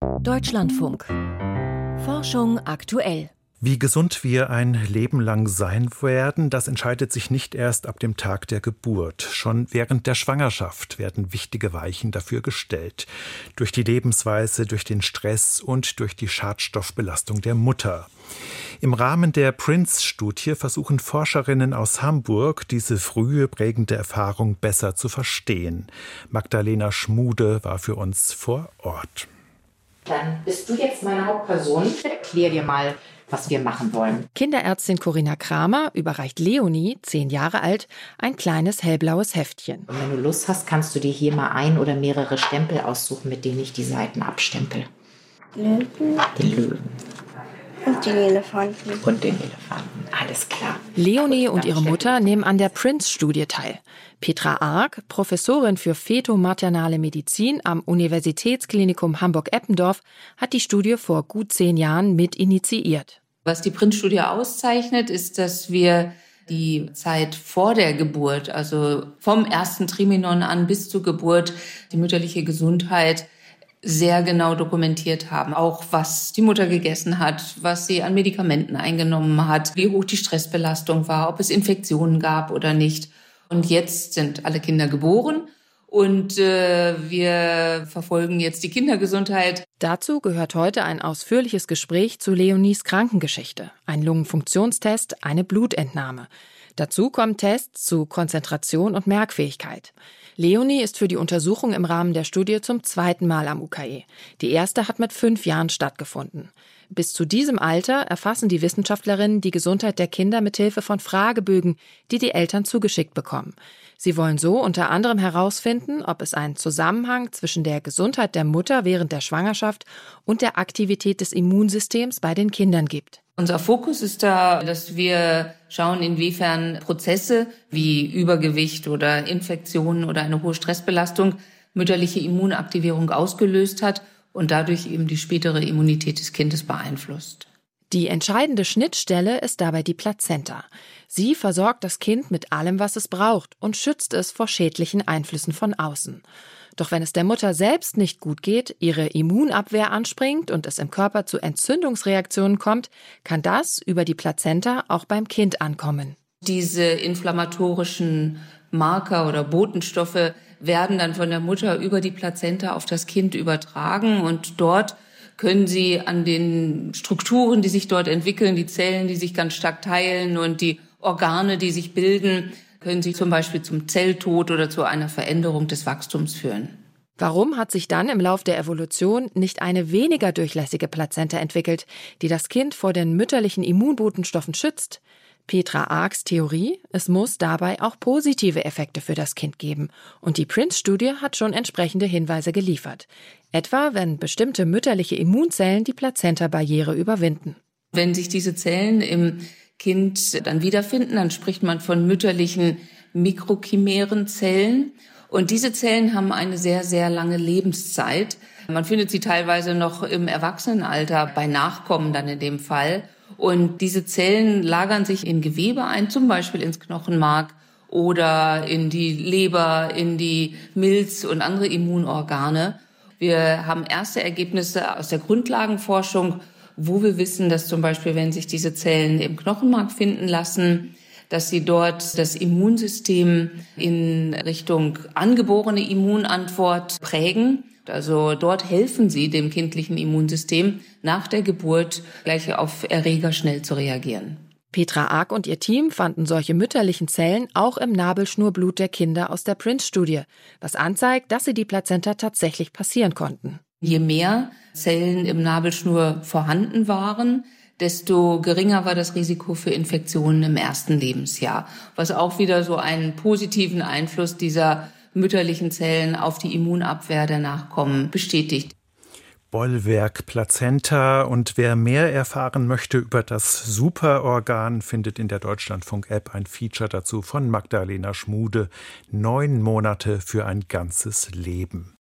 Deutschlandfunk. Forschung aktuell. Wie gesund wir ein Leben lang sein werden, das entscheidet sich nicht erst ab dem Tag der Geburt. Schon während der Schwangerschaft werden wichtige Weichen dafür gestellt. Durch die Lebensweise, durch den Stress und durch die Schadstoffbelastung der Mutter. Im Rahmen der PRINCE-Studie versuchen Forscherinnen aus Hamburg, diese frühe prägende Erfahrung besser zu verstehen. Magdalena Schmude war für uns vor Ort. Dann bist du jetzt meine Hauptperson. Erklär dir mal, was wir machen wollen. Kinderärztin Corinna Kramer überreicht Leonie, 10 Jahre alt, ein kleines hellblaues Heftchen. Und wenn du Lust hast, kannst du dir hier mal ein oder mehrere Stempel aussuchen, mit denen ich die Seiten abstempel. Löwen. Den Löwen. Und den Elefanten. Und den Elefanten. Alles klar. Leonie und ihre Mutter nehmen an der PRINCE-Studie teil. Petra Arck, Professorin für Feto-maternale Medizin am Universitätsklinikum Hamburg-Eppendorf, hat die Studie vor gut 10 Jahren mit initiiert. Was die PRINCE-Studie auszeichnet, ist, dass wir die Zeit vor der Geburt, also vom ersten Trimenon an bis zur Geburt, die mütterliche Gesundheit sehr genau dokumentiert haben. Auch was die Mutter gegessen hat, was sie an Medikamenten eingenommen hat, wie hoch die Stressbelastung war, ob es Infektionen gab oder nicht. Und jetzt sind alle Kinder geboren und wir verfolgen jetzt die Kindergesundheit. Dazu gehört heute ein ausführliches Gespräch zu Leonies Krankengeschichte, ein Lungenfunktionstest, eine Blutentnahme. Dazu kommen Tests zu Konzentration und Merkfähigkeit. Leonie ist für die Untersuchung im Rahmen der Studie zum 2. Mal am UKE. Die erste hat mit 5 Jahren stattgefunden. Bis zu diesem Alter erfassen die Wissenschaftlerinnen die Gesundheit der Kinder mit Hilfe von Fragebögen, die die Eltern zugeschickt bekommen. Sie wollen so unter anderem herausfinden, ob es einen Zusammenhang zwischen der Gesundheit der Mutter während der Schwangerschaft und der Aktivität des Immunsystems bei den Kindern gibt. Unser Fokus ist da, dass wir schauen, inwiefern Prozesse wie Übergewicht oder Infektionen oder eine hohe Stressbelastung mütterliche Immunaktivierung ausgelöst hat und dadurch eben die spätere Immunität des Kindes beeinflusst. Die entscheidende Schnittstelle ist dabei die Plazenta. Sie versorgt das Kind mit allem, was es braucht und schützt es vor schädlichen Einflüssen von außen. Doch wenn es der Mutter selbst nicht gut geht, ihre Immunabwehr anspringt und es im Körper zu Entzündungsreaktionen kommt, kann das über die Plazenta auch beim Kind ankommen. Diese inflammatorischen Marker oder Botenstoffe werden dann von der Mutter über die Plazenta auf das Kind übertragen und dort können sie an den Strukturen, die sich dort entwickeln, die Zellen, die sich ganz stark teilen und die Organe, die sich bilden, können sie zum Beispiel zum Zelltod oder zu einer Veränderung des Wachstums führen. Warum hat sich dann im Lauf der Evolution nicht eine weniger durchlässige Plazenta entwickelt, die das Kind vor den mütterlichen Immunbotenstoffen schützt? Petra Arcks Theorie, es muss dabei auch positive Effekte für das Kind geben. Und die PRINCE-Studie hat schon entsprechende Hinweise geliefert. Etwa, wenn bestimmte mütterliche Immunzellen die Plazenta-Barriere überwinden. Wenn sich diese Zellen im Kind dann wiederfinden, dann spricht man von mütterlichen mikrochimären Zellen. Und diese Zellen haben eine sehr, sehr lange Lebenszeit. Man findet sie teilweise noch im Erwachsenenalter, bei Nachkommen dann in dem Fall. Und diese Zellen lagern sich in Gewebe ein, zum Beispiel ins Knochenmark oder in die Leber, in die Milz und andere Immunorgane. Wir haben erste Ergebnisse aus der Grundlagenforschung, wo wir wissen, dass zum Beispiel, wenn sich diese Zellen im Knochenmark finden lassen, dass sie dort das Immunsystem in Richtung angeborene Immunantwort prägen. Also dort helfen sie dem kindlichen Immunsystem, nach der Geburt gleich auf Erreger schnell zu reagieren. Petra Arck und ihr Team fanden solche mütterlichen Zellen auch im Nabelschnurblut der Kinder aus der PRINCE-Studie, was anzeigt, dass sie die Plazenta tatsächlich passieren konnten. Je mehr Zellen im Nabelschnur vorhanden waren, desto geringer war das Risiko für Infektionen im ersten Lebensjahr, was auch wieder so einen positiven Einfluss dieser mütterlichen Zellen auf die Immunabwehr der Nachkommen bestätigt. Bollwerk Plazenta. Und wer mehr erfahren möchte über das Superorgan, findet in der Deutschlandfunk-App ein Feature dazu von Magdalena Schmude. 9 Monate für ein ganzes Leben.